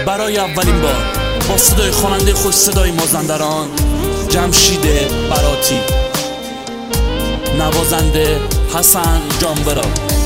برای اولین بار با صدای خواننده خوش صدای مازندران جمشید براتی، نوازنده حسن جانورا.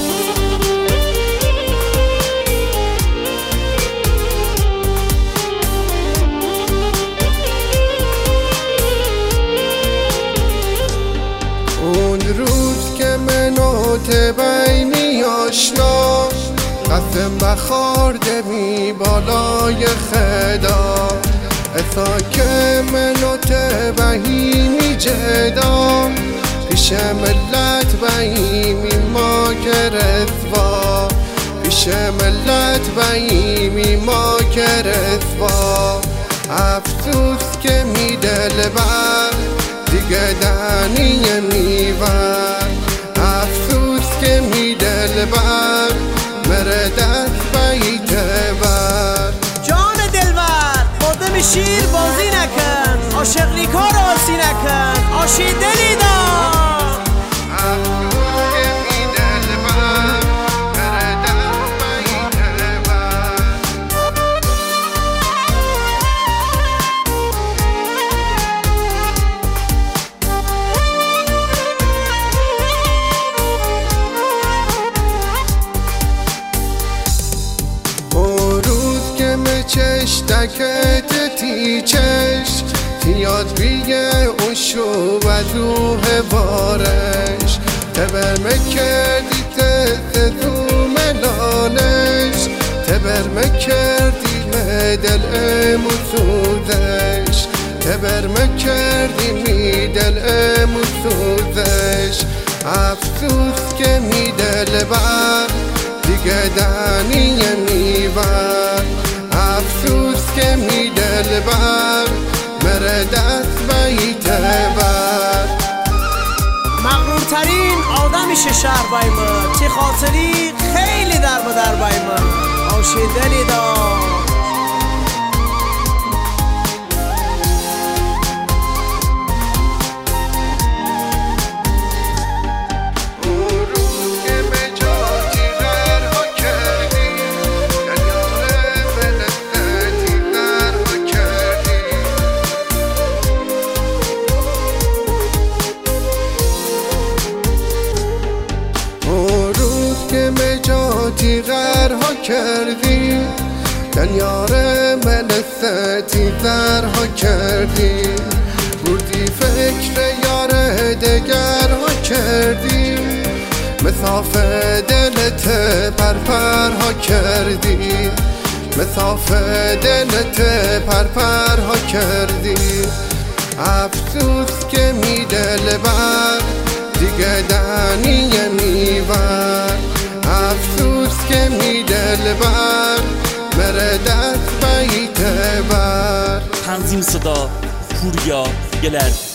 اون روز که منو تبینی آشنا، قسم بخورده می بالای خدا، اصا که منو تبهی می جدا، پیش ملت بهیمی ما گرفوا، پیش ملت بهیمی ما گرفوا. افسوس که می دلبر دیگه دنیه میور، افسوس که می دلبر مره دست بیته بر. جان دلبر خودم شیر بازی نکن، عاشق لیکار آسی نکن، آشی دلی دار. چشتکت تیچش تیاد بیه اون شو و روح بارش، تبرمه کردی تزدو ملانش، تبرمه کردی مدل اموزوزش، تبرمه کردی میدل اموزوزش. افسوس که میدل بر دیگه دنیه میبر، افسوس که می دلبر مره دست بیته بر. مغرورترین آدمیشه شهر بایمه، چه خاطری خیلی در بایمه، آشی دلی دار. غرها کردی دنیار ملستی زرها کردی، بردی فکر یار دگرها کردی، مسافه دلت پرپرها کردی، مسافه دلت پرپرها کردی. افسوس که می دلبر دیگه دنیه میور، افسوس که می دلبر مره دست بیته بر. تنظیم صدا پوریا گلر.